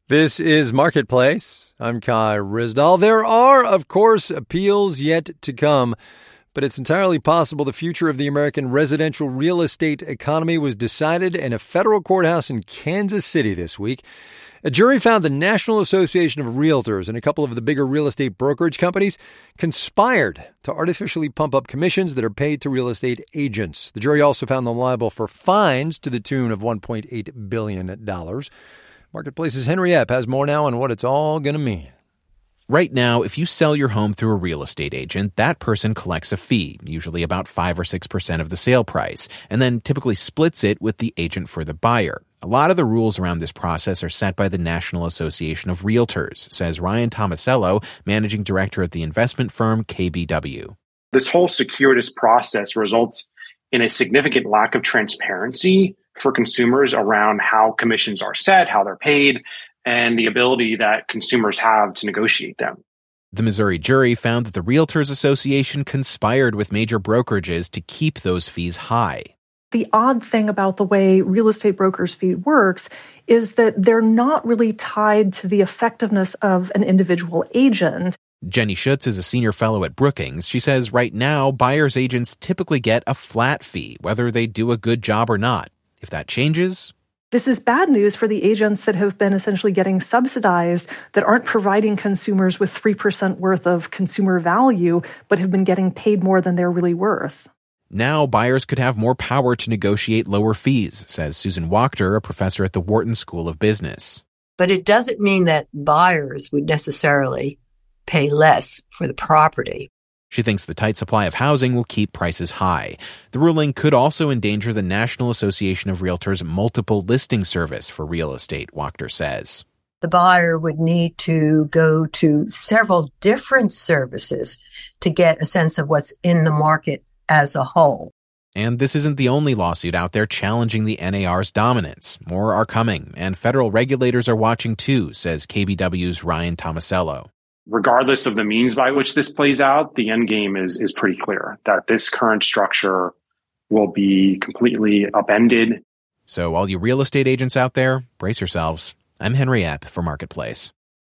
This is Marketplace. I'm Kai Ryssdal. There are, of course, appeals yet to come, but it's entirely possible the future of the American residential real estate economy was decided in a federal courthouse in Kansas City this week. A jury found the National Association of Realtors and a couple of the bigger real estate brokerage companies conspired to artificially pump up commissions that are paid to real estate agents. The jury also found them liable for fines to the tune of $1.8 billion. Marketplace's Henry Epp has more now on what it's all going to mean. Right now, if you sell your home through a real estate agent, that person collects a fee, usually about 5 or 6% of the sale price, and then typically splits it with the agent for the buyer. A lot of the rules around this process are set by the National Association of Realtors, says Ryan Tomasello, managing director at the investment firm KBW. This whole circuitous process results in a significant lack of transparency for consumers around how commissions are set, how they're paid, and the ability that consumers have to negotiate them. The Missouri jury found that the Realtors Association conspired with major brokerages to keep those fees high. The odd thing about the way real estate brokers' fee works is that they're not really tied to the effectiveness of an individual agent. Jenny Schutz is a senior fellow at Brookings. She says right now, buyers' agents typically get a flat fee, whether they do a good job or not. If that changes, this is bad news for the agents that have been essentially getting subsidized, that aren't providing consumers with 3% worth of consumer value, but have been getting paid more than they're really worth. Now buyers could have more power to negotiate lower fees, says Susan Wachter, a professor at the Wharton School of Business. But it doesn't mean that buyers would necessarily pay less for the property. She thinks the tight supply of housing will keep prices high. The ruling could also endanger the National Association of Realtors' multiple listing service for real estate, Wachter says. The buyer would need to go to several different services to get a sense of what's in the market as a whole. And this isn't the only lawsuit out there challenging the NAR's dominance. More are coming, and federal regulators are watching too, says KBW's Ryan Tomasello. Regardless of the means by which this plays out, the end game is pretty clear, that this current structure will be completely upended. So all you real estate agents out there, brace yourselves. I'm Henry Epp for Marketplace.